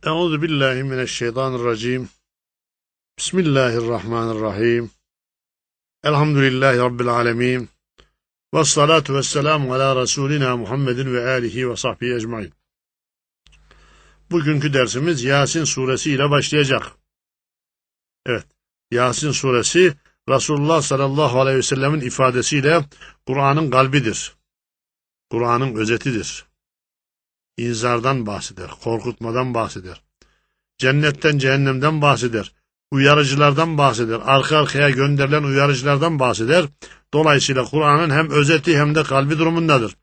Euzu billahi mineşşeytanirracim. Bismillahirrahmanirrahim. Elhamdülillahi rabbil alamin. Ves salatu vesselamu ala Resulina Muhammedin ve alihi ve sahbihi ecmaîn. Bugünkü dersimiz Yasin suresi ile başlayacak. Evet, Yasin suresi Resulullah sallallahu aleyhi ve sellemin ifadesiyle Kur'an'ın kalbidir. Kur'an'ın özetidir. İnzardan bahseder, korkutmadan bahseder. Cennetten, cehennemden bahseder. Uyarıcılardan bahseder. Arka arkaya gönderilen uyarıcılardan bahseder. Dolayısıyla Kur'an'ın hem özeti hem de kalbi durumundadır.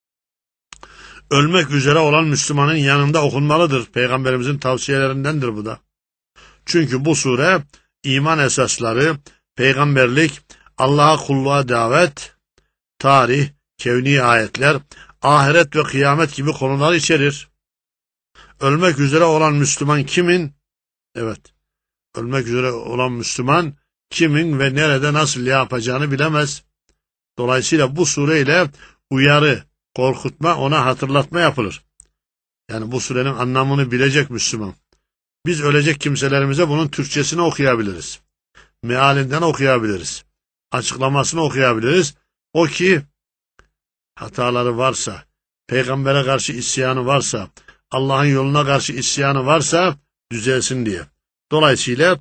Ölmek üzere olan Müslümanın yanında okunmalıdır. Peygamberimizin tavsiyelerindendir bu da. Çünkü bu sure iman esasları, peygamberlik, Allah'a kulluğa davet, tarih, kevni ayetler, ahiret ve kıyamet gibi konular içerir. Ölmek üzere olan Müslüman kimin? Evet. Ölmek üzere olan Müslüman kimin ve nerede nasıl yapacağını bilemez. Dolayısıyla bu sureyle uyarı, korkutma, ona hatırlatma yapılır. Yani bu surenin anlamını bilecek Müslüman. Biz ölecek kimselerimize bunun Türkçesini okuyabiliriz. Mealinden okuyabiliriz. Açıklamasını okuyabiliriz. O ki hataları varsa, peygambere karşı isyanı varsa, Allah'ın yoluna karşı isyanı varsa düzelsin diye. Dolayısıyla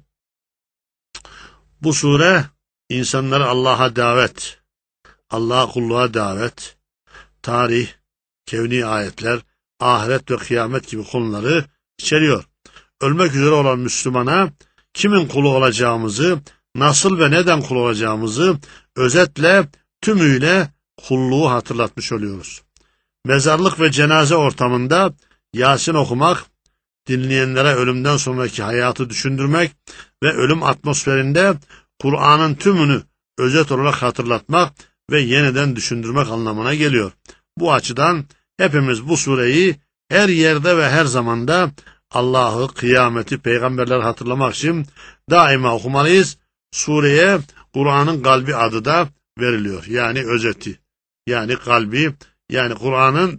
bu sure insanları Allah'a davet, Allah'a kulluğa davet, tarih, kevni ayetler, ahiret ve kıyamet gibi konuları içeriyor. Ölmek üzere olan Müslümana kimin kulu olacağımızı, nasıl ve neden kul olacağımızı özetle tümüyle kulluğu hatırlatmış oluyoruz. Mezarlık ve cenaze ortamında Yasin okumak, dinleyenlere ölümden sonraki hayatı düşündürmek ve ölüm atmosferinde Kur'an'ın tümünü özet olarak hatırlatmak ve yeniden düşündürmek anlamına geliyor. Bu açıdan hepimiz bu sureyi her yerde ve her zamanda Allah'ı, kıyameti, peygamberleri hatırlamak için daima okumalıyız. Sureye Kur'an'ın kalbi adı da veriliyor. Yani özeti, yani kalbi, yani Kur'an'ın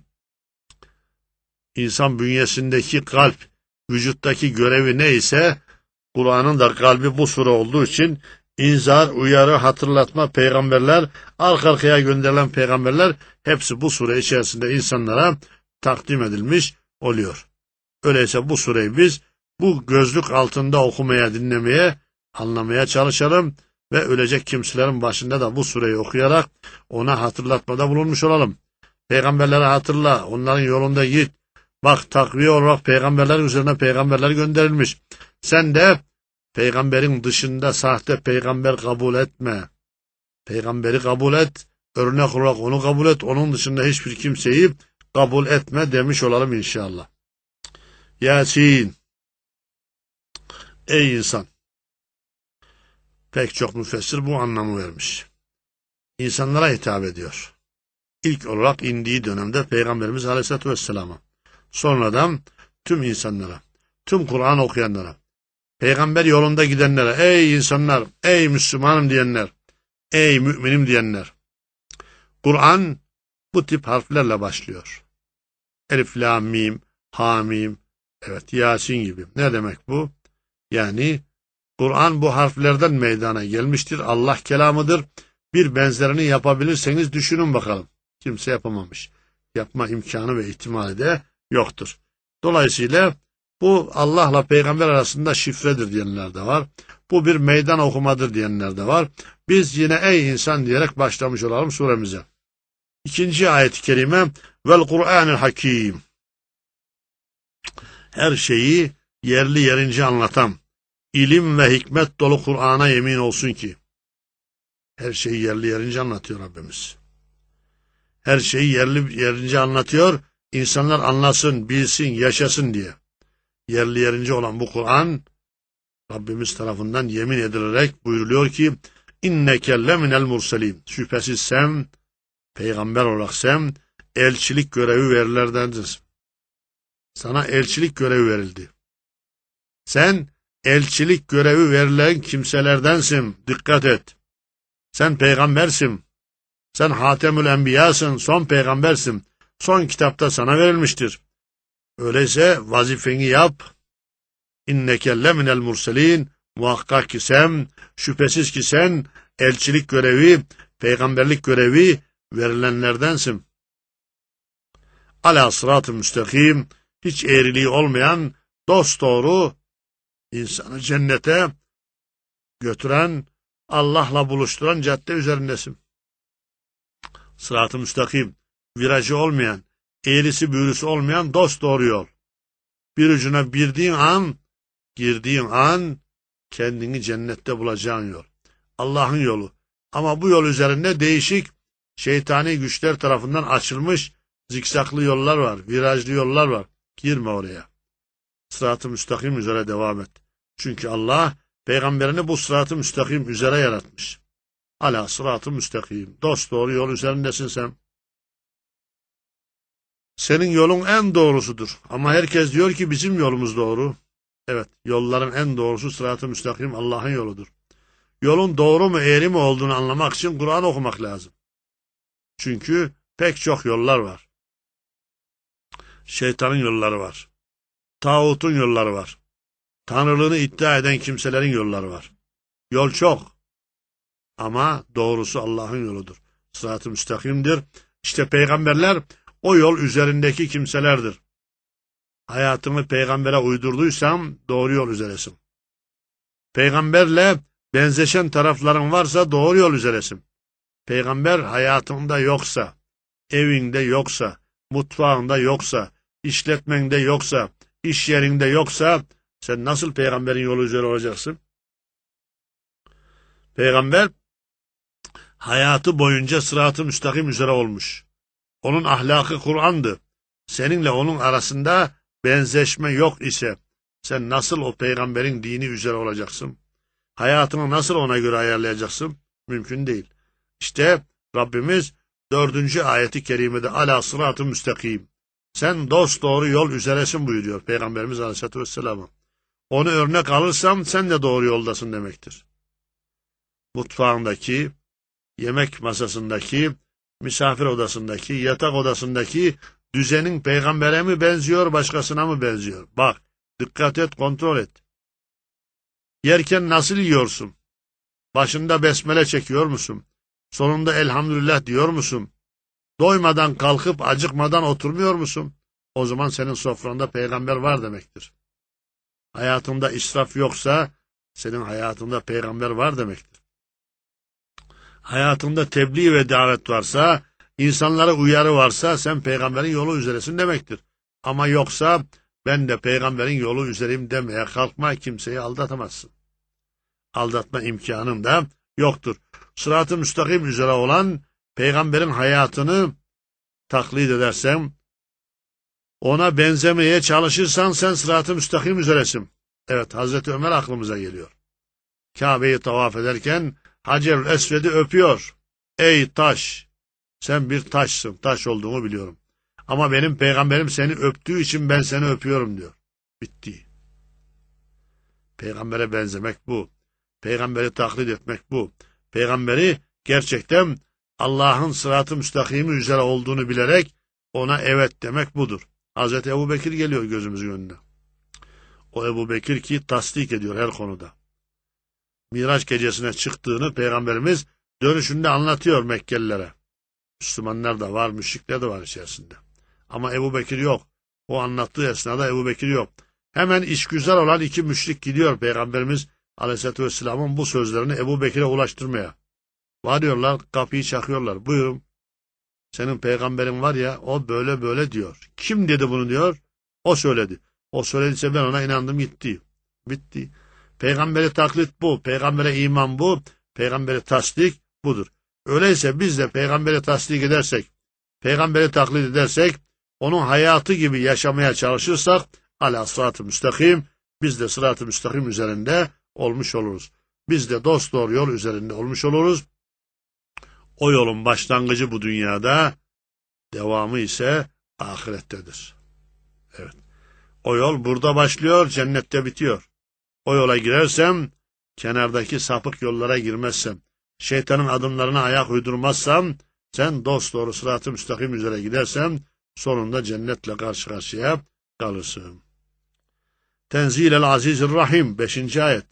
insan bünyesindeki kalp, vücuttaki görevi neyse Kur'an'ın da kalbi bu sure olduğu için inzar, uyarı, hatırlatma, peygamberler, arka arkaya gönderilen peygamberler hepsi bu sure içerisinde insanlara takdim edilmiş oluyor. Öyleyse bu sureyi biz bu gözlük altında okumaya, dinlemeye, anlamaya çalışalım ve ölecek kimselerin başında da bu sureyi okuyarak ona hatırlatmada bulunmuş olalım. Peygamberleri hatırla, onların yolunda git. Bak, takviye olarak peygamberler üzerine peygamberler gönderilmiş. Sen de peygamberin dışında sahte peygamber kabul etme. Peygamberi kabul et, örnek olarak onu kabul et, onun dışında hiçbir kimseyi kabul etme demiş olalım inşallah. Yasin. Ey insan! Pek çok müfessir bu anlamı vermiş. İnsanlara hitap ediyor. İlk olarak indiği dönemde Peygamberimiz Aleyhisselatü Vesselam'a. Sonradan tüm insanlara, tüm Kur'an okuyanlara, peygamber yolunda gidenlere, ey insanlar, ey Müslümanım diyenler, ey müminim diyenler. Kur'an bu tip harflerle başlıyor. Elif, la, mim, ha, mim, evet, Yasin gibi. Ne demek bu? Yani Kur'an bu harflerden meydana gelmiştir. Allah kelamıdır. Bir benzerini yapabilirseniz düşünün bakalım. Kimse yapamamış. Yapma imkanı ve ihtimali de yoktur. Dolayısıyla bu Allah'la peygamber arasında şifredir diyenler de var. Bu bir meydan okumadır diyenler de var. Biz yine ey insan diyerek başlamış olalım suremize. İkinci ayet-i kerime vel Kur'anil hakim. Her şeyi yerli yerince anlatan, ilim ve hikmet dolu Kur'an'a yemin olsun ki. Her şeyi yerli yerince anlatıyor Rabbimiz. Her şeyi yerli yerince anlatıyor. İnsanlar anlasın, bilsin, yaşasın diye. Yerli yerince olan bu Kur'an, Rabbimiz tarafından yemin edilerek buyuruluyor ki, İnneke leminel murselin. Şüphesiz sen, peygamber olarak sen, elçilik görevi verilerdendiniz. Sana elçilik görevi verildi. Sen, elçilik görevi verilen kimselerdensin. Dikkat et. Sen peygambersin. Sen Hatemül Enbiyasın, son peygambersin. Son kitapta sana verilmiştir. Öyleyse vazifeni yap, İnneke leminel murselin. Muhakkak ki sen, şüphesiz ki sen elçilik görevi, peygamberlik görevi verilenlerdensin. Ala sırat-ı müstakim, hiç eğriliği olmayan, dosdoğru, insanı cennete götüren, Allah'la buluşturan cadde üzerindesin. Sırat-ı müstakim, virajı olmayan, eğrisi büğrüsü olmayan dosdoğru yol. Bir ucuna girdiğin an, kendini cennette bulacağın yol. Allah'ın yolu. Ama bu yol üzerinde değişik, şeytani güçler tarafından açılmış, zikzaklı yollar var, virajlı yollar var. Girme oraya. Sırat-ı müstakim üzere devam et. Çünkü Allah, peygamberini bu sırat-ı müstakim üzere yaratmış. Ala sırat-ı müstakim. Dosdoğru yol üzerindesin sen. Senin yolun en doğrusudur. Ama herkes diyor ki bizim yolumuz doğru. Evet, yolların en doğrusu sırat-ı müstakim Allah'ın yoludur. Yolun doğru mu eğri mi olduğunu anlamak için Kur'an okumak lazım. Çünkü pek çok yollar var. Şeytanın yolları var. Tağutun yolları var. Tanrılığını iddia eden kimselerin yolları var. Yol çok. Ama doğrusu Allah'ın yoludur. Sırat-ı müstakimdir. İşte peygamberler o yol üzerindeki kimselerdir. Hayatını peygambere uydurduysan doğru yol üzeresin. Peygamberle benzeşen tarafların varsa doğru yol üzeresin. Peygamber hayatında yoksa, evinde yoksa, mutfağında yoksa, işletmende yoksa, iş yerinde yoksa sen nasıl peygamberin yolu üzere olacaksın? Peygamber hayatı boyunca sırat-ı müstakim üzere olmuş. Onun ahlakı Kur'an'dı. Seninle onun arasında benzeşme yok ise sen nasıl o peygamberin dini üzere olacaksın? Hayatını nasıl ona göre ayarlayacaksın? Mümkün değil. İşte Rabbimiz 4. ayeti kerimede ala sırat-ı müstakim. Sen dosdoğru yol üzeresin buyuruyor Peygamberimiz Aleyhisselatü Vesselam'a. Onu örnek alırsam sen de doğru yoldasın demektir. Mutfağındaki, yemek masasındaki, misafir odasındaki, yatak odasındaki düzenin peygambere mi benziyor, başkasına mı benziyor? Bak, dikkat et, kontrol et. Yerken nasıl yiyorsun? Başında besmele çekiyor musun? Sonunda elhamdülillah diyor musun? Doymadan kalkıp acıkmadan oturmuyor musun? O zaman senin sofranda peygamber var demektir. Hayatında israf yoksa senin hayatında peygamber var demektir. Hayatında tebliğ ve davet varsa, insanlara uyarı varsa sen peygamberin yolu üzeresin demektir. Ama yoksa ben de peygamberin yolu üzereyim demeye kalkma, kimseyi aldatamazsın. Aldatma imkanın da yoktur. Sırat-ı müstakim üzere olan peygamberin hayatını taklit edersen, ona benzemeye çalışırsan sen sırat-ı müstakim üzeresin. Evet, Hazreti Ömer aklımıza geliyor. Kabe'yi tavaf ederken Hacer-ül Esved'i öpüyor. Ey taş! Sen bir taşsın, taş olduğunu biliyorum. Ama benim peygamberim seni öptüğü için ben seni öpüyorum diyor. Bitti. Peygambere benzemek bu. Peygamberi taklit etmek bu. Peygamberi gerçekten Allah'ın sırat-ı müstakimi üzere olduğunu bilerek ona evet demek budur. Hazreti Ebubekir geliyor gözümüzün önüne. O Ebubekir ki tasdik ediyor her konuda. Miraç gecesine çıktığını Peygamberimiz dönüşünde anlatıyor Mekkelilere. Müslümanlar da var, müşrikler de var içerisinde. Ama Ebubekir yok. O anlattığı esnada Ebubekir yok. Hemen işgüzar olan 2 müşrik gidiyor Peygamberimiz Aleyhisselatü Vesselam'ın bu sözlerini Ebubekir'e ulaştırmaya. Varıyorlar, kapıyı çakıyorlar. Buyurun. Senin peygamberin var ya, o böyle böyle diyor. Kim dedi bunu diyor? O söyledi. O söylediyse ben ona inandım, gitti. Bitti. Peygamberi taklit bu. Peygambere iman bu. Peygamberi tasdik budur. Öyleyse biz de peygamberi tasdik edersek, peygamberi taklit edersek, onun hayatı gibi yaşamaya çalışırsak, ala sırat-ı müstakim, biz de sırat-ı müstakim üzerinde olmuş oluruz. Biz de dosdoğru yol üzerinde olmuş oluruz. O yolun başlangıcı bu dünyada, devamı ise ahirettedir. Evet. O yol burada başlıyor, cennette bitiyor. O yola girersem, kenardaki sapık yollara girmezsem, şeytanın adımlarına ayak uydurmazsam, sen dosdoğru sırat-ı müstakim üzere gidersen, sonunda cennetle karşı karşıya kalırsın. Tenzilel Azizir Rahim 5. ayet.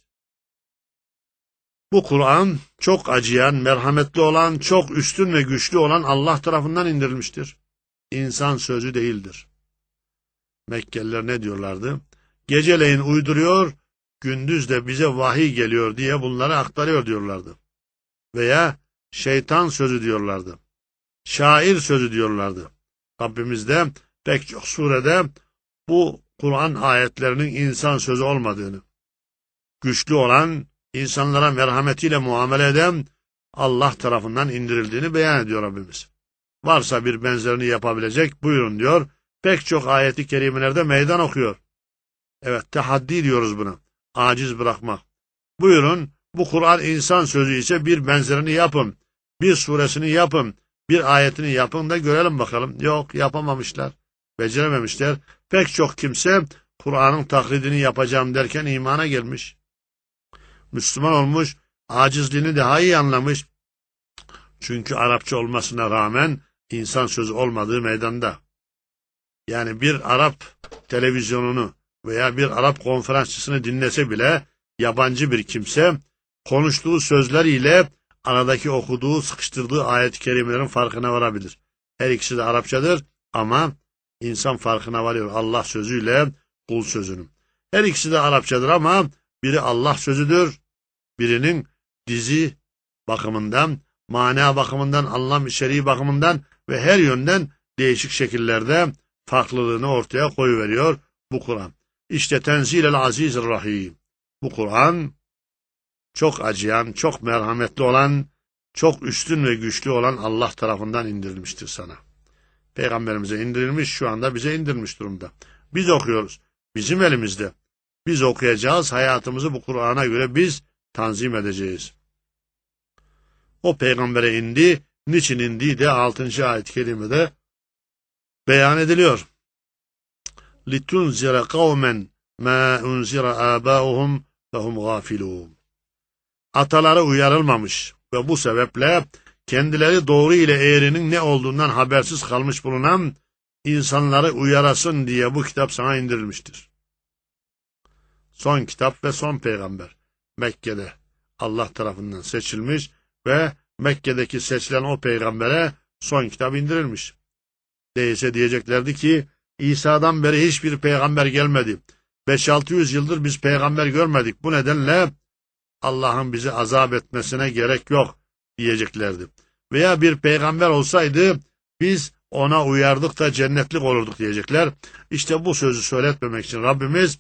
Bu Kur'an çok acıyan, merhametli olan, çok üstün ve güçlü olan Allah tarafından indirilmiştir. İnsan sözü değildir. Mekkeliler ne diyorlardı? Geceleyin uyduruyor, gündüz de bize vahiy geliyor diye bunları aktarıyor diyorlardı. Veya şeytan sözü diyorlardı. Şair sözü diyorlardı. Rabbimiz de pek çok surede bu Kur'an ayetlerinin insan sözü olmadığını, güçlü olan, insanlara merhametiyle muamele eden Allah tarafından indirildiğini beyan ediyor Rabbimiz. Varsa bir benzerini yapabilecek buyurun diyor. Pek çok ayeti kerimelerde meydan okuyor. Evet, tehaddi diyoruz buna. Aciz bırakmak. Buyurun, bu Kur'an insan sözü ise bir benzerini yapın. Bir suresini yapın. Bir ayetini yapın da görelim bakalım. Yok, yapamamışlar. Becerememişler. Pek çok kimse Kur'an'ın taklidini yapacağım derken imana gelmiş. Müslüman olmuş, acizliğini daha iyi anlamış. Çünkü Arapça olmasına rağmen insan sözü olmadığı meydanda. Yani bir Arap televizyonunu veya bir Arap konferansçısını dinlese bile yabancı bir kimse konuştuğu sözleriyle aradaki okuduğu, sıkıştırdığı ayet-i kerimelerin farkına varabilir. Her ikisi de Arapçadır ama insan farkına varıyor Allah sözüyle kul sözünün. Her ikisi de Arapçadır ama biri Allah sözüdür, birinin dizi bakımından, mana bakımından, anlam içeriği bakımından ve her yönden değişik şekillerde farklılığını ortaya koyuveriyor bu Kur'an. İşte Tenzilel Azizir Rahim. Bu Kur'an çok acıyan, çok merhametli olan, çok üstün ve güçlü olan Allah tarafından indirilmiştir sana. Peygamberimize indirilmiş, şu anda bize indirilmiş durumda. Biz okuyoruz. Bizim elimizde. Biz okuyacağız, hayatımızı bu Kur'an'a göre biz tanzim edeceğiz. O peygambere indi, niçin indiği de 6. ayet-i kerimede beyan ediliyor. لِتُنْزِرَ قَوْمًا مَا اُنْزِرَ آبَاؤُهُمْ فَهُمْ غَافِلُونَ. Ataları uyarılmamış ve bu sebeple kendileri doğru ile eğrinin ne olduğundan habersiz kalmış bulunan insanları uyarasın diye bu kitap sana indirilmiştir. Son kitap ve son peygamber Mekke'de Allah tarafından seçilmiş ve Mekke'deki seçilen o peygambere son kitap indirilmiş. Değilse diyeceklerdi ki İsa'dan beri hiçbir peygamber gelmedi. 500-600 yıldır biz peygamber görmedik. Bu nedenle Allah'ın bizi azap etmesine gerek yok diyeceklerdi. Veya bir peygamber olsaydı biz ona uyardık da cennetlik olurduk diyecekler. İşte bu sözü söyletmemek için Rabbimiz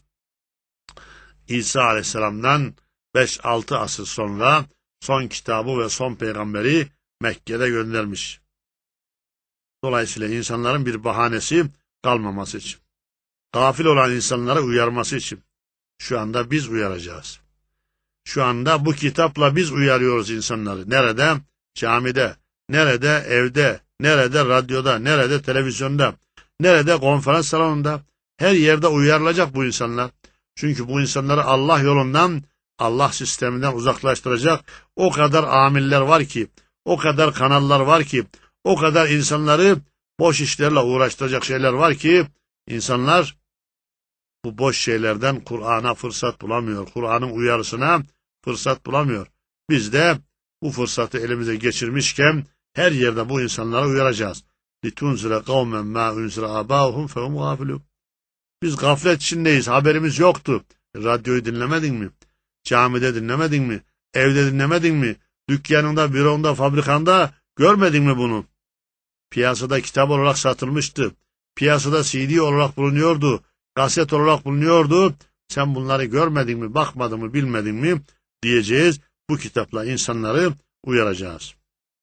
İsa Aleyhisselam'dan 5-6 asır sonra son kitabı ve son peygamberi Mekke'de göndermiş. Dolayısıyla insanların bir bahanesi kalmaması için. Gafil olan insanlara uyarması için. Şu anda biz uyaracağız. Şu anda bu kitapla biz uyarıyoruz insanları. Nerede? Camide. Nerede? Evde. Nerede? Radyoda. Nerede? Televizyonda. Nerede? Konferans salonunda. Her yerde uyarılacak bu insanlar. Çünkü bu insanları Allah yolundan, Allah sisteminden uzaklaştıracak o kadar amiller var ki, o kadar kanallar var ki, o kadar insanları boş işlerle uğraştıracak şeyler var ki, insanlar bu boş şeylerden Kur'an'a fırsat bulamıyor. Kur'an'ın uyarısına fırsat bulamıyor. Biz de bu fırsatı elimize geçirmişken her yerde bu insanlara uyaracağız. لِتُنْزِرَ قَوْمًا مَا اُنْزِرَ آبَاؤُهُمْ فَهُمْ غَافِلُونَ. Biz gaflet içindeyiz, haberimiz yoktu. Radyoyu dinlemedin mi? Camide dinlemedin mi? Evde dinlemedin mi? Dükkanında, büronda, fabrikanda görmedin mi bunu? Piyasada kitap olarak satılmıştı. Piyasada CD olarak bulunuyordu. Kaset olarak bulunuyordu. Sen bunları görmedin mi, bakmadın mı, bilmedin mi diyeceğiz. Bu kitapla insanları uyaracağız.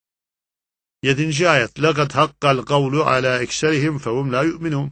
7. ayet. لَقَدْ حَقَّ الْقَوْلُ عَلَى اَكْسَرِهِمْ فَهُمْ لَا يُؤْمِنُونَ.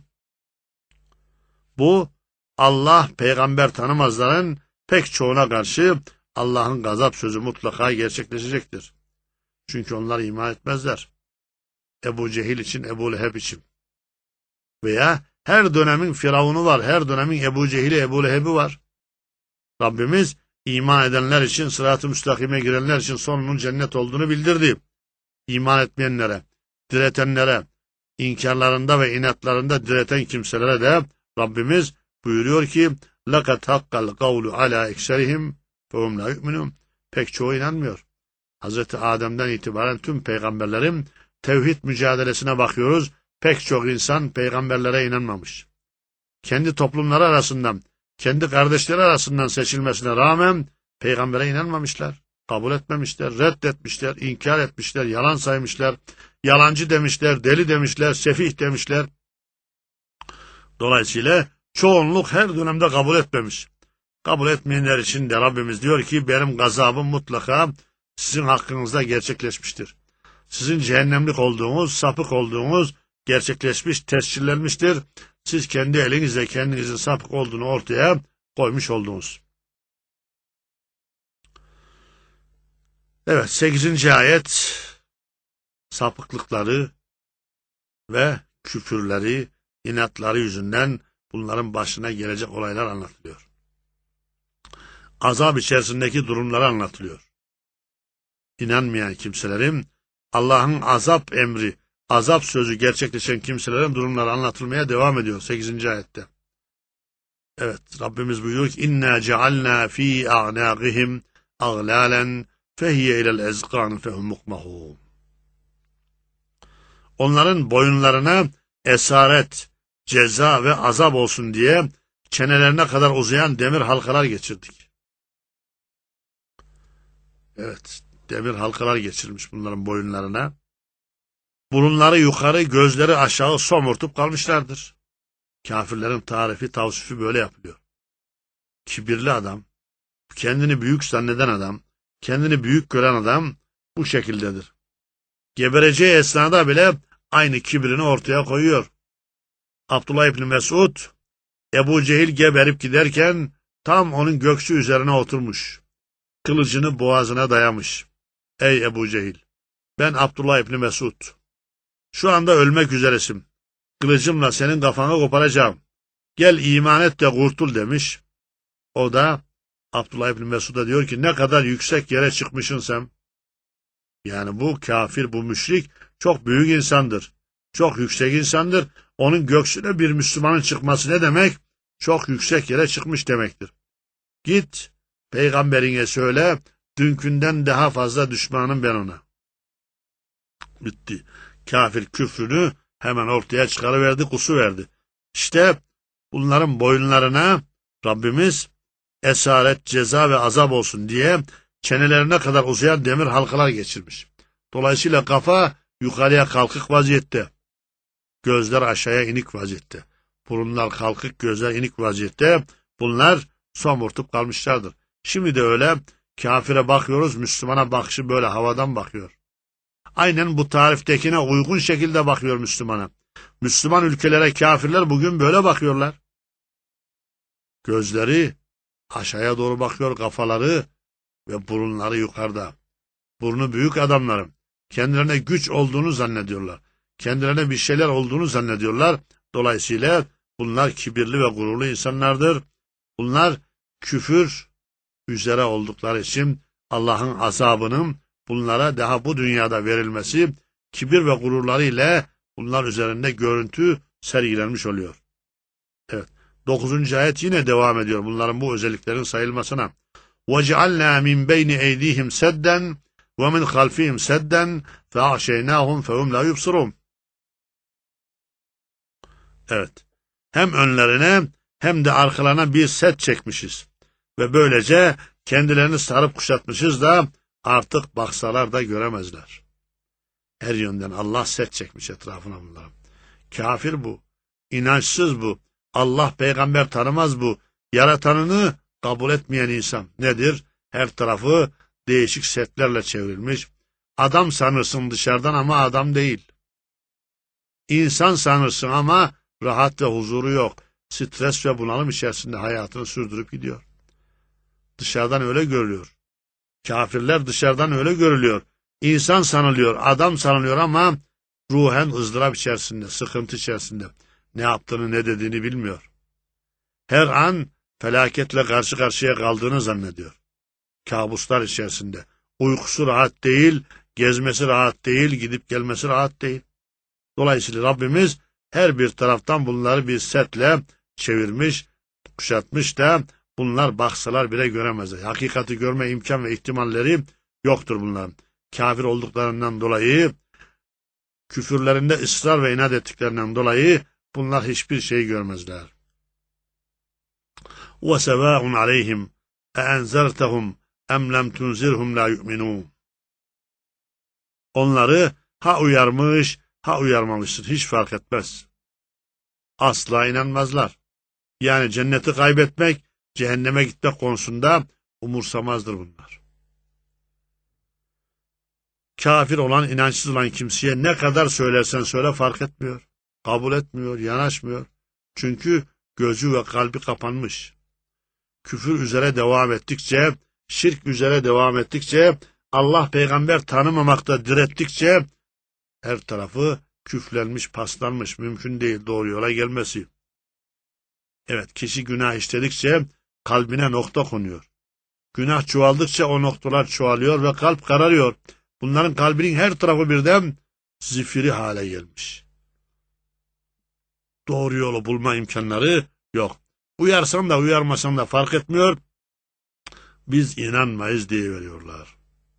Bu Allah peygamber tanımazların pek çoğuna karşı Allah'ın gazap sözü mutlaka gerçekleşecektir. Çünkü onlar iman etmezler. Ebu Cehil için, Ebu Leheb için. Veya her dönemin Firavun'u var, her dönemin Ebu Cehil'i, Ebu Leheb'i var. Rabbimiz iman edenler için, sırat-ı müstakime girenler için sonunun cennet olduğunu bildirdi. İman etmeyenlere, diretenlere, inkarlarında ve inatlarında direten kimselere de Rabbimiz buyuruyor ki لَقَدْ حَقَّ الْقَوْلُ عَلَى اَكْسَرِهِمْ فَهُمْ لَا يُؤْمِنُونَ. Pek çoğu inanmıyor. Hazreti Adem'den itibaren tüm peygamberlerin tevhid mücadelesine bakıyoruz. Pek çok insan peygamberlere inanmamış. Kendi toplumları arasından, kendi kardeşleri arasından seçilmesine rağmen peygambere inanmamışlar. Kabul etmemişler, reddetmişler, inkar etmişler, yalan saymışlar, yalancı demişler, deli demişler, sefih demişler. Dolayısıyla çoğunluk her dönemde kabul etmemiş. Kabul etmeyenler için de Rabbimiz diyor ki benim gazabım mutlaka sizin hakkınızda gerçekleşmiştir. Sizin cehennemlik olduğunuz, sapık olduğunuz gerçekleşmiş, tescillenmiştir. Siz kendi elinizle kendinizin sapık olduğunu ortaya koymuş oldunuz. Evet, 8. ayet sapıklıkları ve küfürleri, inatları yüzünden bunların başına gelecek olaylar anlatılıyor. Azap içerisindeki durumları anlatılıyor. İnanmayan kimselerin Allah'ın azap emri, azap sözü gerçekleşen kimselerin durumları anlatılmaya devam ediyor 8. ayette. Evet, Rabbimiz buyuruyor ki İnna cealna fi a'naqihim aglalan fehiye ilel ezqan fehum mukmahun. Onların boyunlarına esaret, ceza ve azap olsun diye çenelerine kadar uzayan demir halkalar geçirdik. Evet, demir halkalar geçirmiş bunların boyunlarına. Burunları yukarı, gözleri aşağı somurtup kalmışlardır. Kafirlerin tarifi, tavsifi böyle yapılıyor. Kibirli adam, kendini büyük zanneden adam, kendini büyük gören adam bu şekildedir. Gebereceği esnada bile aynı kibrini ortaya koyuyor. Abdullah İbni Mesud, Ebu Cehil geberip giderken tam onun göğsü üzerine oturmuş. Kılıcını boğazına dayamış. Ey Ebu Cehil, ben Abdullah İbni Mesud. Şu anda ölmek üzeresin. Kılıcımla senin kafanı koparacağım. Gel iman et de kurtul demiş. O da Abdullah İbni Mesud'a diyor ki ne kadar yüksek yere çıkmışsın sen. Yani bu kafir, bu müşrik çok büyük insandır. Çok yüksek insandır. Onun göğsüne bir Müslümanın çıkması ne demek? Çok yüksek yere çıkmış demektir. Git peygamberine söyle, dünkünden daha fazla düşmanım ben ona. Bitti. Kafir küfrünü hemen ortaya çıkarıverdi, kusuverdi. İşte bunların boyunlarına Rabbimiz esaret, ceza ve azap olsun diye çenelerine kadar uzayan demir halkalar geçirmiş. Dolayısıyla kafa yukarıya kalkık vaziyette. Gözler aşağıya inik vaziyette. Burunlar kalkık, gözler inik vaziyette. Bunlar somurtup kalmışlardır. Şimdi de öyle kafire bakıyoruz, Müslümana bakışı böyle havadan bakıyor. Aynen bu tariftekine uygun şekilde bakıyor Müslümana. Müslüman ülkelere kafirler bugün böyle bakıyorlar. Gözleri aşağıya doğru bakıyor, kafaları ve burunları yukarıda. Burnu büyük adamların kendilerine güç olduğunu zannediyorlar. Kendilerine bir şeyler olduğunu zannediyorlar. Dolayısıyla bunlar kibirli ve gururlu insanlardır. Bunlar küfür üzere oldukları için Allah'ın azabının bunlara daha bu dünyada verilmesi, kibir ve gururları ile bunlar üzerinde görüntü sergilenmiş oluyor. Evet. 9. ayet yine devam ediyor bunların bu özelliklerin sayılmasına. وَجَعَلْنَا مِنْ بَيْنِ اَيْدِيهِمْ سَدًّا وَمِنْ خَلْفِهِمْ سَدًّا فَاَعْشَيْنَاهُمْ فَهُمْ لَا يُبْصِرُونَ. Evet. Hem önlerine hem de arkalarına bir set çekmişiz. Ve böylece kendilerini sarıp kuşatmışız da artık baksalar da göremezler. Her yönden Allah set çekmiş etrafına bunların. Kafir bu. İnançsız bu. Allah peygamber tanımaz bu. Yaratanını kabul etmeyen insan. Nedir? Her tarafı değişik setlerle çevrilmiş. Adam sanırsın dışarıdan ama adam değil. İnsan sanırsın ama rahat ve huzuru yok. Stres ve bunalım içerisinde hayatını sürdürüp gidiyor. Dışarıdan öyle görülüyor. Kafirler dışarıdan öyle görülüyor. İnsan sanılıyor, adam sanılıyor ama ruhen ızdırap içerisinde, sıkıntı içerisinde. Ne yaptığını, ne dediğini bilmiyor. Her an felaketle karşı karşıya kaldığını zannediyor. Kabuslar içerisinde. Uykusu rahat değil, gezmesi rahat değil, gidip gelmesi rahat değil. Dolayısıyla Rabbimiz her bir taraftan bunları bir setle çevirmiş. kuşatmış da bunlar baksalar bile göremezler. Hakikati görme imkan ve ihtimalleri yoktur bunların. Kafir olduklarından dolayı, küfürlerinde ısrar ve inat ettiklerinden dolayı bunlar hiçbir şey görmezler. وَسَوَاءٌ عَلَيْهِمْ اَاَنْزَرْتَهُمْ اَمْ لَمْ تُنْزِرْهُمْ لَا يُؤْمِنُونَ. Onları ha uyarmış, ha uyarmamışsın. Hiç fark etmez. Asla inanmazlar. Yani cenneti kaybetmek, cehenneme gitmek konusunda umursamazdır bunlar. Kafir olan, inançsız olan kimseye ne kadar söylersen söyle fark etmiyor. Kabul etmiyor, yanaşmıyor. Çünkü gözü ve kalbi kapanmış. Küfür üzere devam ettikçe, şirk üzere devam ettikçe, Allah peygamber tanımamakta direttikçe her tarafı küflenmiş, paslanmış. Mümkün değil doğru yola gelmesi. Evet, kişi günah işledikçe kalbine nokta konuyor. Günah çoğaldıkça o noktalar çoğalıyor ve kalp kararıyor. Bunların kalbinin her tarafı birden zifiri hale gelmiş. Doğru yolu bulma imkanları yok. Uyarsan da uyarmasan da fark etmiyor. Biz inanmayız diye veriyorlar.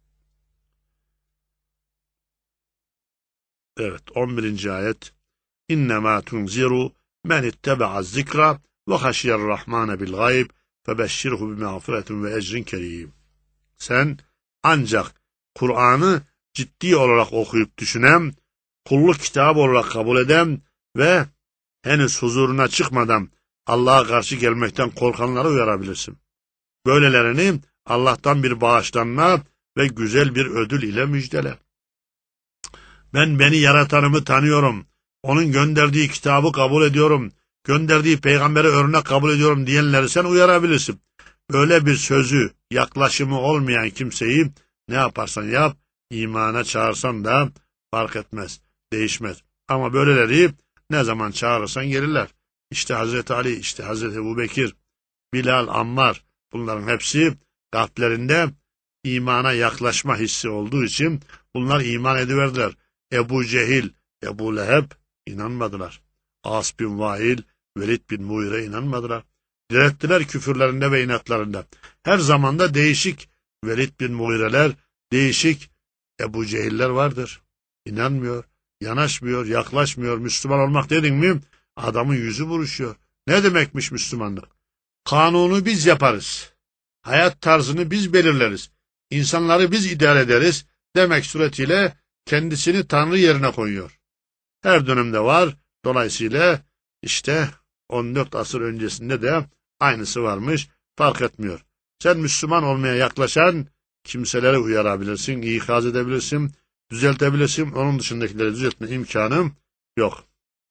Evet, 11. ayet. İnnemâ tunziru men ittebe'a zikra ve haşiyerrahmâne bil gayb febeşşirhu bimağfiretin ve ecrin kerîm. Sen ancak Kur'an'ı ciddi olarak okuyup düşünen, kulluk kitabı olarak kabul eden ve henüz huzuruna çıkmadan Allah'a karşı gelmekten korkanları uyarabilirsin. Böylelerini Allah'tan bir bağışlanma ve güzel bir ödül ile müjdele. Ben beni yaratanımı tanıyorum, onun gönderdiği kitabı kabul ediyorum, gönderdiği peygamberi örnek kabul ediyorum diyenleri sen uyarabilirsin. Böyle bir sözü, yaklaşımı olmayan kimseyi ne yaparsan yap, imana çağırsan da fark etmez, değişmez. Ama böyleleri ne zaman çağırırsan gelirler. İşte Hazreti Ali, işte Hazreti Ebubekir, Bilal, Ammar, bunların hepsi kalplerinde imana yaklaşma hissi olduğu için bunlar iman ediverdiler. Ebu Cehil, Ebu Leheb inanmadılar. As bin Vail, Velid bin Muire inanmadılar. Direttiler küfürlerinde ve inatlarında. Her zamanda değişik Velid bin Muireler, değişik Ebu Cehiller vardır. İnanmıyor, yanaşmıyor, yaklaşmıyor. Müslüman olmak dedin mi adamın yüzü buruşuyor. Ne demekmiş Müslümanlık? Kanunu biz yaparız. Hayat tarzını biz belirleriz. İnsanları biz idare ederiz demek suretiyle kendisini Tanrı yerine koyuyor. Her dönemde var. Dolayısıyla işte 14 asır öncesinde de aynısı varmış. Fark etmiyor. Sen Müslüman olmaya yaklaşan kimseleri uyarabilirsin, ikaz edebilirsin, düzeltebilirsin. Onun dışındakileri düzeltme imkanım yok.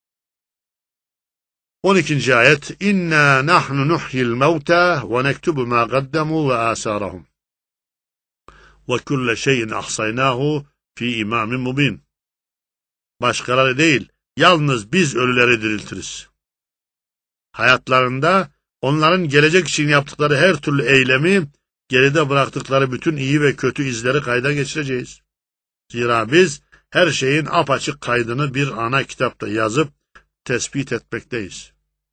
12. ayet. İnna nahnu nuhyil mevta ve nektubu ma qaddamu ve asarahum. Ve kulle şeyin ahsaynahu fi imamin mubin. Başkaları değil, yalnız biz ölüleri diriltiriz. Hayatlarında onların gelecek için yaptıkları her türlü eylemi, geride bıraktıkları bütün iyi ve kötü izleri kayda geçireceğiz. Zira biz her şeyin apaçık kaydını bir ana kitapta yazıp tespit etmekteyiz.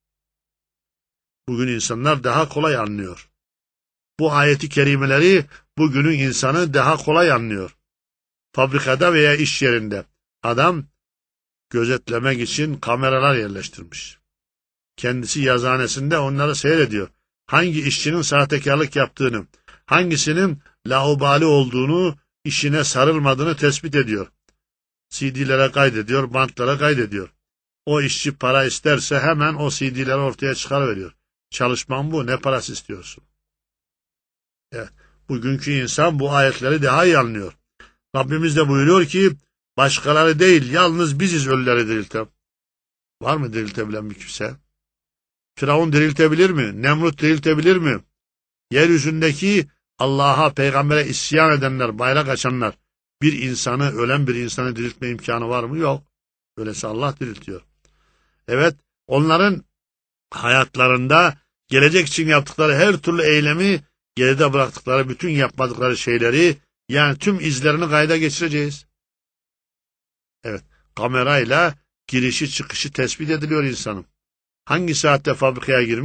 Bugün insanlar daha kolay anlıyor. Bu ayeti kerimeleri bugünün insanı daha kolay anlıyor. Fabrikada veya iş yerinde adam gözetlemek için kameralar yerleştirmiş. Kendisi yazıhanesinde onları seyrediyor. Hangi işçinin sahtekarlık yaptığını, hangisinin laubali olduğunu, işine sarılmadığını tespit ediyor. CD'lere kaydediyor, bantlara kaydediyor. O işçi para isterse hemen o CD'leri ortaya çıkarıveriyor. Çalışman bu, ne parası istiyorsun? Evet, bugünkü insan bu ayetleri daha iyi anlıyor. Rabbimiz de buyuruyor ki, başkaları değil, yalnız biziz ölüleri dirilten. Var mı diriltebilen bir kimse? Firavun diriltebilir mi? Nemrut diriltebilir mi? Yeryüzündeki Allah'a, peygambere isyan edenler, bayrak açanlar, bir insanı, ölen bir insanı diriltme imkanı var mı? Yok. Öyleyse Allah diriltiyor. Evet, onların hayatlarında gelecek için yaptıkları her türlü eylemi, geride bıraktıkları bütün yapmadıkları şeyleri, yani tüm izlerini kayda geçireceğiz. Evet, kamerayla girişi çıkışı tespit ediliyor insanın. Hangi saatte fabrikaya girmiş,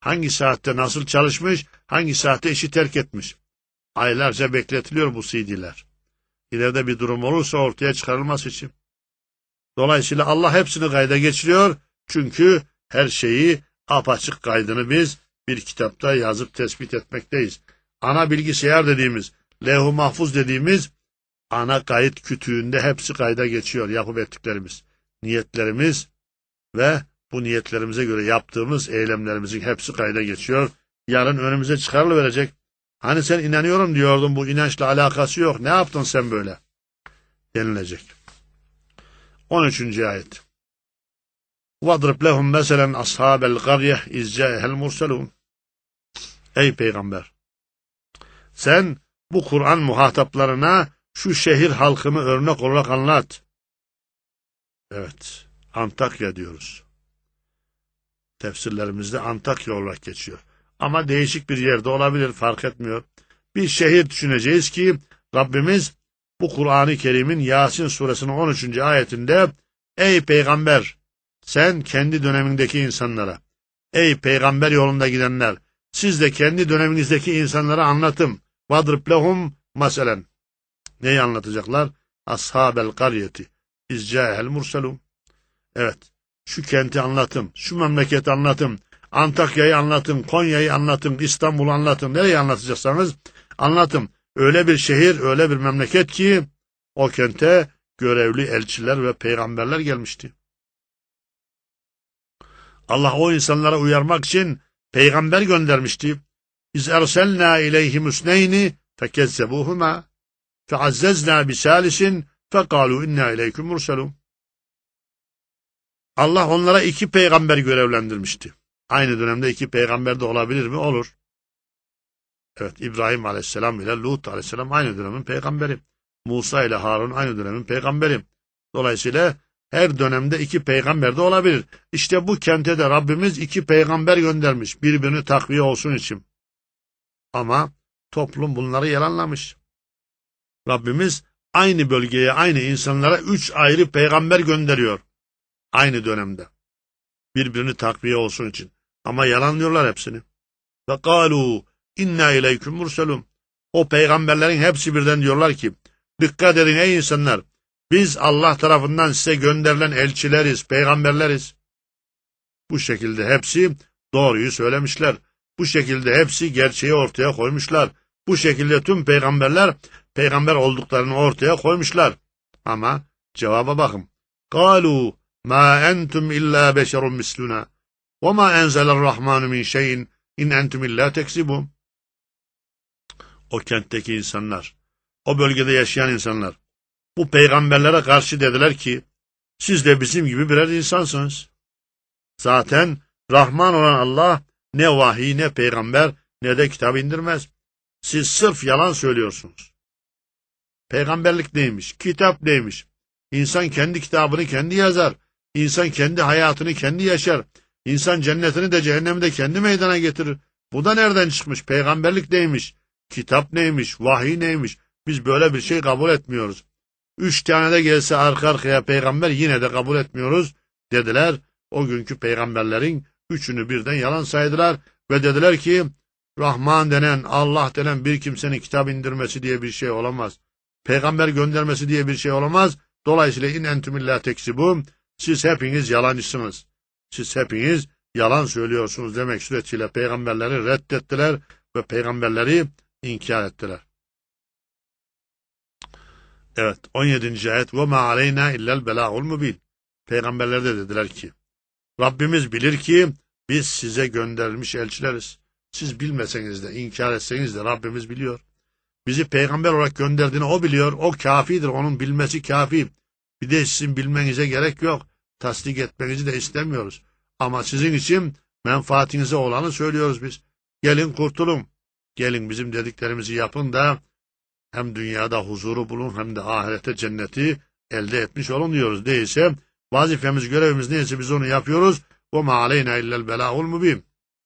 hangi saatte nasıl çalışmış, hangi saatte işi terk etmiş. Aylarca bekletiliyor bu CD'ler. İleride bir durum olursa ortaya çıkarılması için. Dolayısıyla Allah hepsini kayda geçiriyor. Çünkü her şeyi apaçık kaydını biz bir kitapta yazıp tespit etmekteyiz. Ana bilgisayar dediğimiz, levh-i mahfuz dediğimiz ana kayıt kütüğünde hepsi kayda geçiyor. Yapıp ettiklerimiz, niyetlerimiz ve bu niyetlerimize göre yaptığımız eylemlerimizin hepsi kayda geçiyor. Yarın önümüze çıkarılıverecek. Hani sen inanıyorum diyordun, bu inançla alakası yok. Ne yaptın sen böyle? Denilecek. 13. ayet. وَاضْرِبْ لَهُمْ مَسَلًا أَصْحَابَ الْقَرْيَةِ اِذْ جَاءَهَا الْمُرْسَلُونَ. Ey Peygamber! Sen bu Kur'an muhataplarına şu şehir halkını örnek olarak anlat. Evet, Antakya diyoruz. Tefsirlerimizde Antakya olarak geçiyor. Ama değişik bir yerde olabilir, fark etmiyor. Bir şehir düşüneceğiz ki Rabbimiz bu Kur'an-ı Kerim'in Yasin suresinin 13. ayetinde ey Peygamber sen kendi dönemindeki insanlara, ey Peygamber yolunda gidenler, siz de kendi döneminizdeki insanlara anlatın. وَاضْرِبْ لَهُمْ مَسَلًا. Neyi anlatacaklar? Ashabel karyeti izcâhel murselûn. Evet, şu kenti anlatın, şu memleketi anlatın, Antakya'yı anlatın, Konya'yı anlatın, İstanbul'u anlatın. Nereyi anlatacaksanız anlatın. Öyle bir şehir, öyle bir memleket ki o kente görevli elçiler ve peygamberler gelmişti. Allah o insanlara uyarmak için peygamber göndermişti. İz erselnâ ileyhim üsneyni fekezzebuhuma feazzezna bisalisin fekâlu inna ileyküm murselûn. Allah onlara 2 peygamber görevlendirmişti. Aynı dönemde 2 peygamber de olabilir mi? Olur. Evet, İbrahim aleyhisselam ile Lut aleyhisselam aynı dönemin peygamberi. Musa ile Harun aynı dönemin peygamberi. Dolayısıyla her dönemde 2 peygamber de olabilir. İşte bu kente de Rabbimiz 2 peygamber göndermiş. Birbirini takviye olsun için. Ama toplum bunları yalanlamış. Rabbimiz aynı bölgeye, aynı insanlara 3 ayrı peygamber gönderiyor. Aynı dönemde. Birbirini takviye olsun için. Ama yalanlıyorlar hepsini. Ve kâlû inna ileyküm murselûn. O peygamberlerin hepsi birden diyorlar ki, dikkat edin ey insanlar, biz Allah tarafından size gönderilen elçileriz, peygamberleriz. Bu şekilde hepsi doğruyu söylemişler. Bu şekilde hepsi gerçeği ortaya koymuşlar. Bu şekilde tüm peygamberler peygamber olduklarını ortaya koymuşlar. Ama cevaba bakın. قَالُوا مَا أَنْتُمْ إِلَّا بَشَرٌ مِسْلُنَا وَمَا أَنْزَلَ الرَّحْمَانُ مِنْ شَيْءٍ اِنْ أَنْتُمْ إِلَّا تَكْسِبُونَ. O kentteki insanlar, o bölgede yaşayan insanlar, bu peygamberlere karşı dediler ki, siz de bizim gibi birer insansınız. Zaten Rahman olan Allah ne vahiy, ne peygamber, ne de kitap indirmez. Siz sırf yalan söylüyorsunuz. Peygamberlik neymiş? Kitap neymiş? İnsan kendi kitabını kendi yazar. İnsan kendi hayatını kendi yaşar. İnsan cennetini de cehennemi de kendi meydana getirir. Bu da nereden çıkmış? Peygamberlik neymiş? Kitap neymiş? Vahiy neymiş? Biz böyle bir şey kabul etmiyoruz. 3 tane de gelse arka arkaya peygamber yine de kabul etmiyoruz dediler. O günkü peygamberlerin 3'ünü birden yalan saydılar ve dediler ki Rahman denen, Allah denen bir kimsenin kitap indirmesi diye bir şey olamaz. Peygamber göndermesi diye bir şey olamaz. Dolayısıyla in entüm illa teksibun. Siz hepiniz yalancısınız. Siz hepiniz yalan söylüyorsunuz demek suretiyle peygamberleri reddettiler ve peygamberleri inkar ettiler. Evet, 17. ayet. Ve ma aleyna illel belâ'ul mubin. Peygamberler de dediler ki Rabbimiz bilir ki biz size gönderilmiş elçileriz. Siz bilmeseniz de, inkar etseniz de Rabbimiz biliyor. Bizi peygamber olarak gönderdiğini o biliyor. O kafidir. Onun bilmesi kafi. Bir de sizin bilmenize gerek yok. Tasdik etmenizi de istemiyoruz. Ama sizin için menfaatinize olanı söylüyoruz biz. Gelin kurtulun. Gelin bizim dediklerimizi yapın da hem dünyada huzuru bulun hem de ahirette cenneti elde etmiş olun diyoruz. Değilse vazifemiz, görevimiz neyse biz onu yapıyoruz. وَمَا عَلَيْنَا اِلَّا الْبَلَاءُ الْمُبِينَ.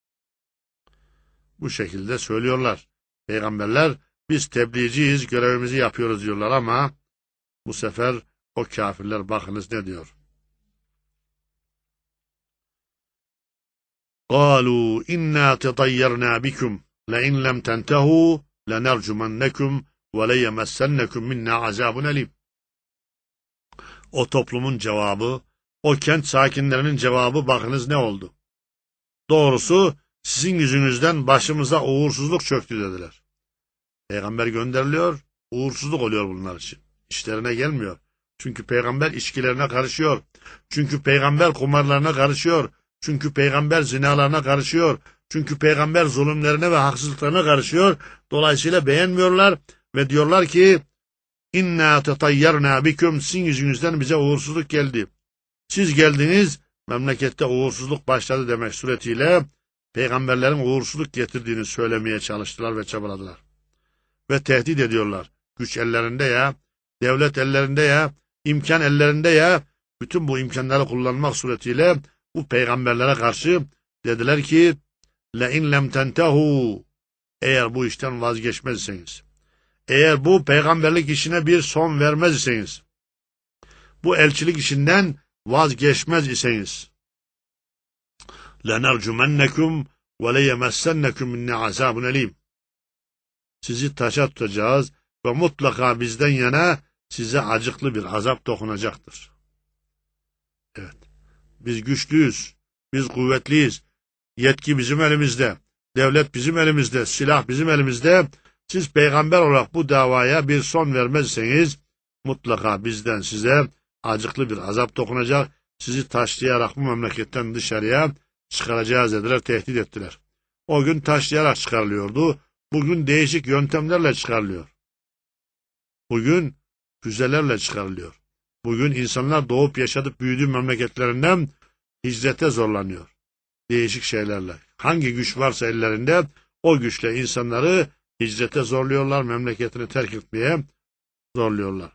Bu şekilde söylüyorlar. Peygamberler biz tebliğciyiz, görevimizi yapıyoruz diyorlar ama bu sefer o kafirler bakınız ne diyor. قالوا إنا تطيرنا بكم لئن لم تنتهوا لنرجمنكم وليمسنكم منا عذاب أليم. O toplumun cevabı, o kent sakinlerinin cevabı bakınız ne oldu? Doğrusu sizin yüzünüzden başımıza uğursuzluk çöktü dediler. Peygamber gönderiliyor, uğursuzluk oluyor bunlar için. İşlerine gelmiyor. Çünkü peygamber içkilerine karışıyor. Çünkü peygamber kumarlarına karışıyor. Çünkü peygamber zinalarına karışıyor. Çünkü peygamber zulümlerine ve haksızlıklarına karışıyor. Dolayısıyla beğenmiyorlar ve diyorlar ki İnna tetayyarna biküm, sizin yüzünüzden bize uğursuzluk geldi. Siz geldiniz, memlekette uğursuzluk başladı demek suretiyle peygamberlerin uğursuzluk getirdiğini söylemeye çalıştılar ve çabaladılar. Ve tehdit ediyorlar. Güç ellerinde ya, devlet ellerinde ya, imkan ellerinde ya, bütün bu imkanları kullanmak suretiyle bu peygamberlere karşı dediler ki لَاِنْ لَمْ تَنْتَهُ, eğer bu işten vazgeçmezseniz, eğer bu peygamberlik işine bir son vermez iseniz, bu elçilik işinden vazgeçmez iseniz, لَنَرْجُمَنَّكُمْ وَلَيَمَسَّنَّكُمْ مِنَّ عَذَابٌ أَلِيمٌ. Sizi taşa tutacağız ve mutlaka bizden yana size acıklı bir azap dokunacaktır. Evet, biz güçlüyüz, biz kuvvetliyiz, yetki bizim elimizde, devlet bizim elimizde, silah bizim elimizde. Siz peygamber olarak bu davaya bir son vermezseniz mutlaka bizden size acıklı bir azap dokunacak, sizi taşlayarak bu memleketten dışarıya çıkaracağız dediler, tehdit ettiler. O gün taşlayarak çıkarılıyordu, bugün değişik yöntemlerle çıkarılıyor. Bugün füzelerle çıkarılıyor. Bugün insanlar doğup yaşadıp büyüdüğü memleketlerinden hicrete zorlanıyor. Değişik şeylerle. Hangi güç varsa ellerinde o güçle insanları hicrete zorluyorlar, memleketini terk etmeye zorluyorlar.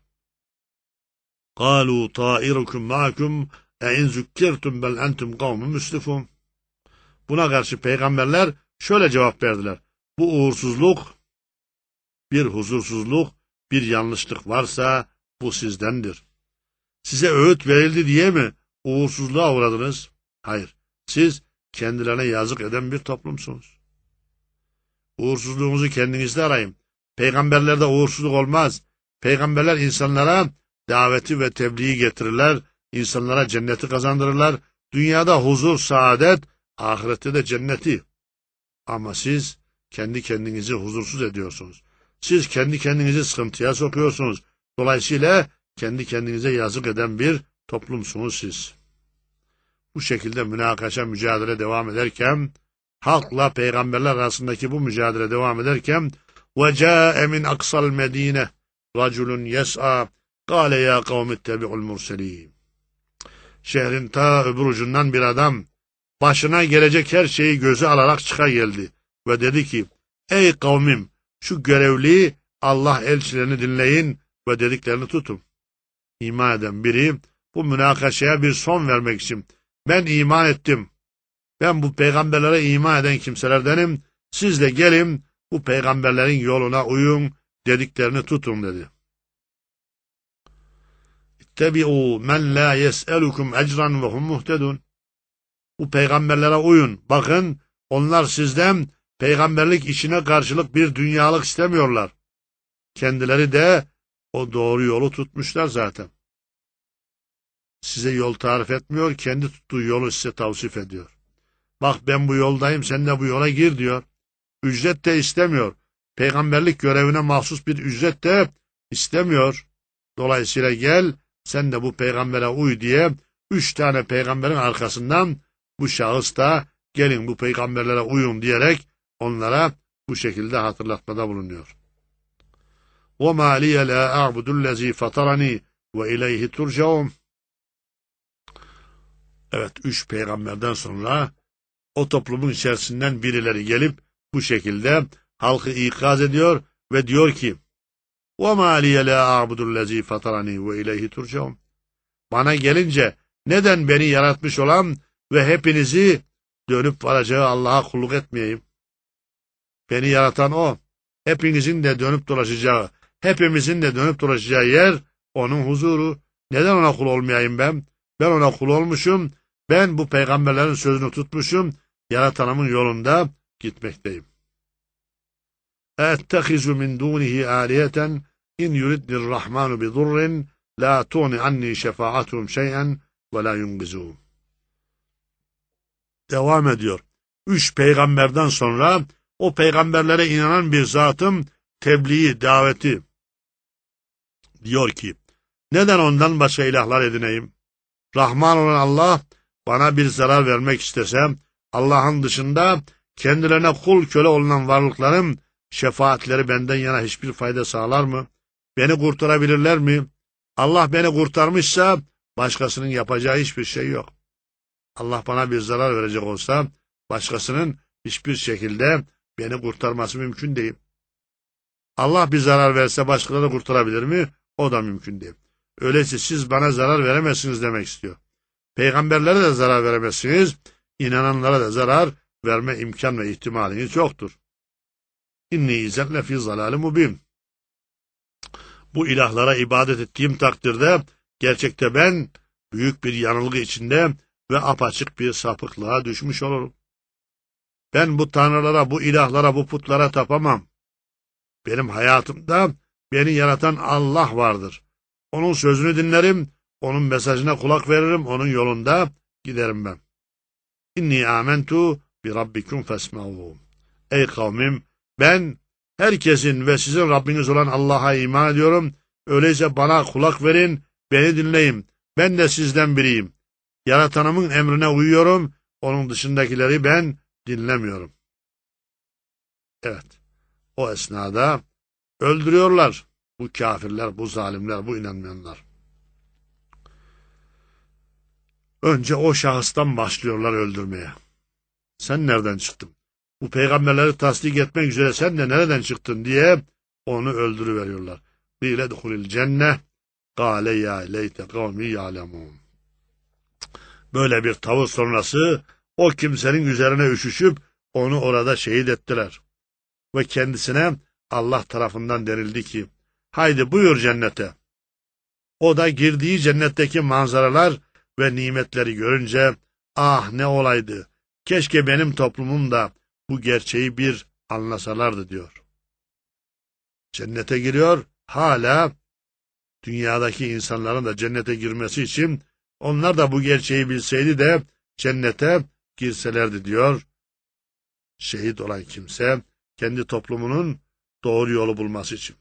قَالُوا طَائِرُكُمْ مَعَكُمْ اَاِنْ زُكِّرْتُمْ بَلْ اَنْتُمْ قَوْمٌ مُسْلِفُونَ. Buna karşı peygamberler şöyle cevap verdiler. Bu uğursuzluk, bir huzursuzluk, bir yanlışlık varsa bu sizdendir. Size öğüt verildi diye mi uğursuzluğa uğradınız? Hayır, siz kendilerine yazık eden bir toplumsunuz. Uğursuzluğunuzu kendinizde arayın. Peygamberlerde uğursuzluk olmaz. Peygamberler insanlara daveti ve tebliği getirirler, insanlara cenneti kazandırırlar, dünyada huzur, saadet, ahirette de cenneti. Ama siz kendi kendinizi huzursuz ediyorsunuz. Siz kendi kendinizi sıkıntıya sokuyorsunuz. Dolayısıyla kendi kendinize yazık eden bir toplumsunuz siz. Bu şekilde münakaşa, mücadele devam ederken, halkla peygamberler arasındaki bu mücadele devam ederken وَجَاءَ مِنْ أَقْصَى الْمَد۪ينَ رَجُلٌ يَسْعَى قَالَ يَا قَوْمِ اتَّبِعُوا الْمُرْسَلِينَ. Şehrin ta öbür ucundan bir adam başına gelecek her şeyi göze alarak çıka geldi ve dedi ki ey kavmim, şu görevli Allah elçilerini dinleyin ve dediklerini tutun. İman eden biri bu münakaşaya bir son vermek için ben iman ettim, ben bu peygamberlere iman eden kimselerdenim, siz de gelin bu peygamberlerin yoluna uyun, dediklerini tutun dedi. İttebi'u men la yes'elukum ecran ve hum muhtedun. Bu peygamberlere uyun. Bakın onlar sizden peygamberlik işine karşılık bir dünyalık istemiyorlar. Kendileri de o doğru yolu tutmuşlar zaten. Size yol tarif etmiyor, kendi tuttuğu yolu size tavsif ediyor. Bak ben bu yoldayım, sen de bu yola gir diyor. Ücret de istemiyor. Peygamberlik görevine mahsus bir ücret de istemiyor. Dolayısıyla gel, sen de bu peygambere uy diye 3 tane peygamberin arkasından bu şahıs da gelin bu peygamberlere uyun diyerek onlara bu şekilde hatırlatmada bulunuyor. وَمَا لِيَ لَا أَعْبُدُ الَّذ۪ي فَطَرَن۪ي وَاِلَيْهِ تُرْجَعُونَ. Evet, 3 peygamberden sonra o toplumun içerisinden birileri gelip bu şekilde halkı ikaz ediyor ve diyor ki وَمَا لِيَ لَا أَعْبُدُ الَّذ۪ي فَطَرَن۪ي وَاِلَيْهِ تُرْجَعُونَ. Bana gelince neden beni yaratmış olan ve hepinizi dönüp varacağı Allah'a kulluk etmeyeyim? Beni yaratan O. Hepinizin de dönüp dolaşacağı, hepimizin de dönüp dolaşacağı yer onun huzuru. Neden ona kul olmayayım ben? Ben ona kul olmuşum. Ben bu peygamberlerin sözünü tutmuşum. Yaratanımın yolunda gitmekteyim. اَتَّخِذُ مِنْ دُونِهِ آلِيَةً اِنْ يُرِدْنِ الرَّحْمَانُ بِضُرٍّ لَا تُغْنِ عَنِّي شَفَاعَتُهُمْ شَيْئًا وَلَا يُنْقِذُونَ. Devam ediyor. 3 peygamberden sonra o peygamberlere inanan bir zatım tebliği, daveti diyor ki, neden ondan başka ilahlar edineyim? Rahman olan Allah bana bir zarar vermek istese, Allah'ın dışında kendilerine kul köle olunan varlıkların şefaatleri benden yana hiçbir fayda sağlar mı? Beni kurtarabilirler mi? Allah beni kurtarmışsa başkasının yapacağı hiçbir şey yok. Allah bana bir zarar verecek olsa başkasının hiçbir şekilde beni kurtarması mümkün değil. Allah bir zarar verse başkaları kurtarabilir mi? O da mümkün değil. Öyleyse siz bana zarar veremezsiniz demek istiyor. Peygamberlere de zarar veremezsiniz, inananlara da zarar verme imkan ve ihtimaliniz yoktur. İnni izen lefî zalâli mubîn. Bu ilahlara ibadet ettiğim takdirde gerçekte ben büyük bir yanılgı içinde ve apaçık bir sapıklığa düşmüş olurum. Ben bu tanrılara, bu ilahlara, bu putlara tapamam. Benim hayatımda beni yaratan Allah vardır. Onun sözünü dinlerim, onun mesajına kulak veririm, onun yolunda giderim ben. İnni âmentu bi rabbikum fesma'ûn. Ey kavmim, ben herkesin ve sizin Rabbiniz olan Allah'a iman ediyorum. Öyleyse bana kulak verin, beni dinleyin. Ben de sizden biriyim. Yaratanımın emrine uyuyorum, onun dışındakileri ben dinlemiyorum. Evet, o esnada öldürüyorlar bu kafirler, bu zalimler, bu inanmayanlar. Önce o şahıstan başlıyorlar öldürmeye. Sen nereden çıktın? Bu peygamberleri tasdik etmek üzere sen de nereden çıktın diye onu öldürüveriyorlar. Bile duhulil cenne kâle ya leyte kavmi ya'lemûn. Böyle bir tavır sonrası o kimsenin üzerine üşüşüp onu orada şehit ettiler. Ve kendisine Allah tarafından denildi ki, haydi buyur cennete. O da girdiği cennetteki manzaralar ve nimetleri görünce, ah ne olaydı, keşke benim toplumum da bu gerçeği bir anlasalardı diyor. Cennete giriyor, hala dünyadaki insanların da cennete girmesi için onlar da bu gerçeği bilseydi de cennete girselerdi diyor. Şehit olan kimse kendi toplumunun doğru yolu bulması için.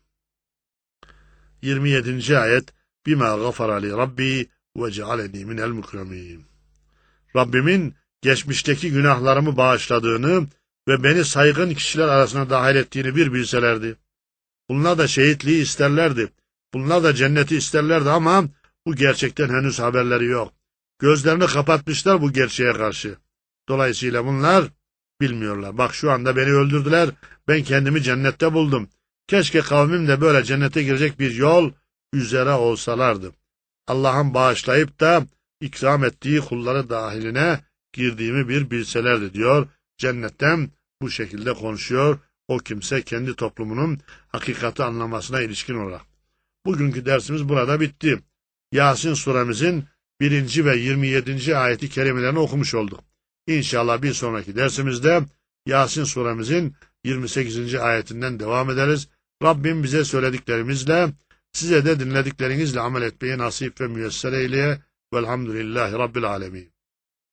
27. ayet Bima gafara li Rabbi ve cealeni minel mukremin. Rabbimin geçmişteki günahlarımı bağışladığını ve beni saygın kişiler arasına dahil ettiğini bir bilselerdi. Bunlar da şehitliği isterlerdi. Bunlar da cenneti isterlerdi ama bu gerçekten henüz haberleri yok. Gözlerini kapatmışlar bu gerçeğe karşı. Dolayısıyla bunlar bilmiyorlar. Bak şu anda beni öldürdüler. Ben kendimi cennette buldum. Keşke kavmim de böyle cennete girecek bir yol üzere olsalardı. Allah'ın bağışlayıp da ikram ettiği kulları dahiline girdiğimi bir bilselerdi diyor. Cennetten bu şekilde konuşuyor o kimse kendi toplumunun hakikati anlamasına ilişkin olarak. Bugünkü dersimiz burada bitti. Yasin suremizin 1. ve 27. ayeti kerimelerini okumuş olduk. İnşallah bir sonraki dersimizde Yasin suremizin 28. ayetinden devam ederiz. Rabbim bize söylediklerimizle, size de dinlediklerinizle amel etmeyi nasip ve müyesser eyleye. Velhamdülillahi Rabbil alemin.